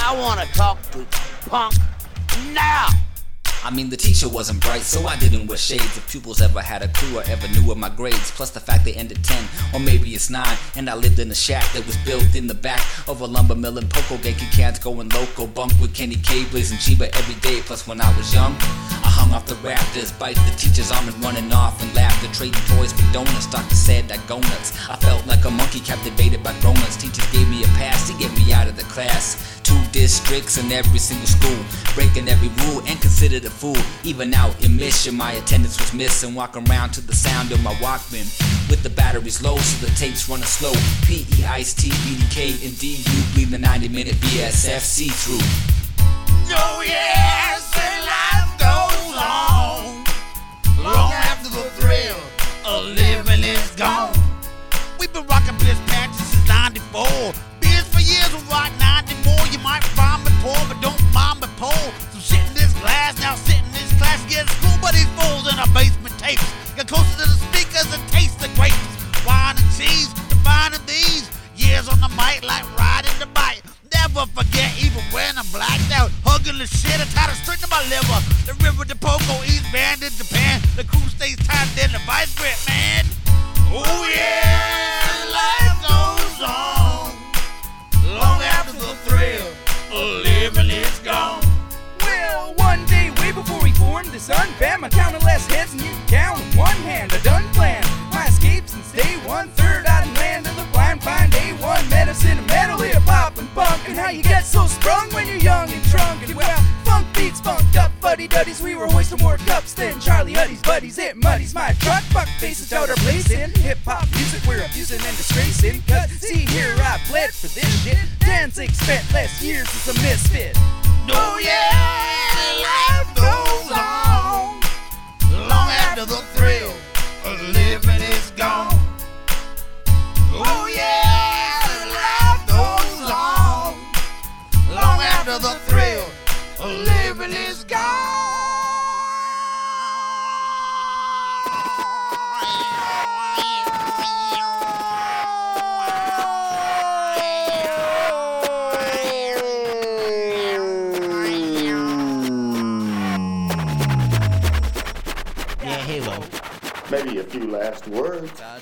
I wanna talk to Punk now. I mean, the teacher wasn't bright, so I didn't wear shades. If pupils ever had a clue or ever knew of my grades, plus the fact they ended 10, or maybe it's 9, and I lived in a shack that was built in the back of a lumber mill in Poco. Genki cans going loco, bunk with Kenny K, blazing Chiba every day. Plus when I was young, I hung off the rafters, bite the teacher's arm and running off and laughter, trading toys for donuts. Doctor said I go nuts. I felt like a monkey captivated by grown-ups. Teachers gave me a pass to get me out of the class. 2 districts in every single school, breaking every rule and considered a fool. Even out in mission, my attendance was missing. Walking around to the sound of my Walkman with the batteries low, so the tapes running slow. P.E. Ice-T, BDK, and D.U. bleed the 90-minute BSF see-through. Oh yes, and life goes on long after the thrill of living is gone. We've been rocking Biz patches since '94. Biz for years will rock 90 more. You might find me poor, but don't mind me poor. So shit in this glass, now sit in this class, get school buddies fools in our basement tapes. Get closer to the speakers and taste the grapes. Wine and cheese, defining these years on the mic like riding the bike. Never forget, even when I'm blacked out, hugging the shit, I try to straighten my liver. The river to Poco, East Band in Japan. The crew stays tied in the vice grip, man. Oh yeah, life goes on long after the thrill of living is gone. Well, one day, way before we formed this unband, I counted less heads than you can count with one hand. I done planned my escape since day 1/3 out in land of the blind. Find A1 medicine, metal, hip-hop, and punk. And how you get so sprung when you're young and drunk. And well, funk beats, funked up fuddy-duddies. We were hoisting more cups than Charlie Huddy's buddies. It muddies my truck, fuck faces out our place in hip-hop music we're abusing and disgracing. Cause see here, I bled for this shit. Danzig spent less years as a misfit. Oh yeah, life goes on long after the thrill of living is gone. Oh yeah, life goes on long after the thrill of living is gone. Maybe a few last words.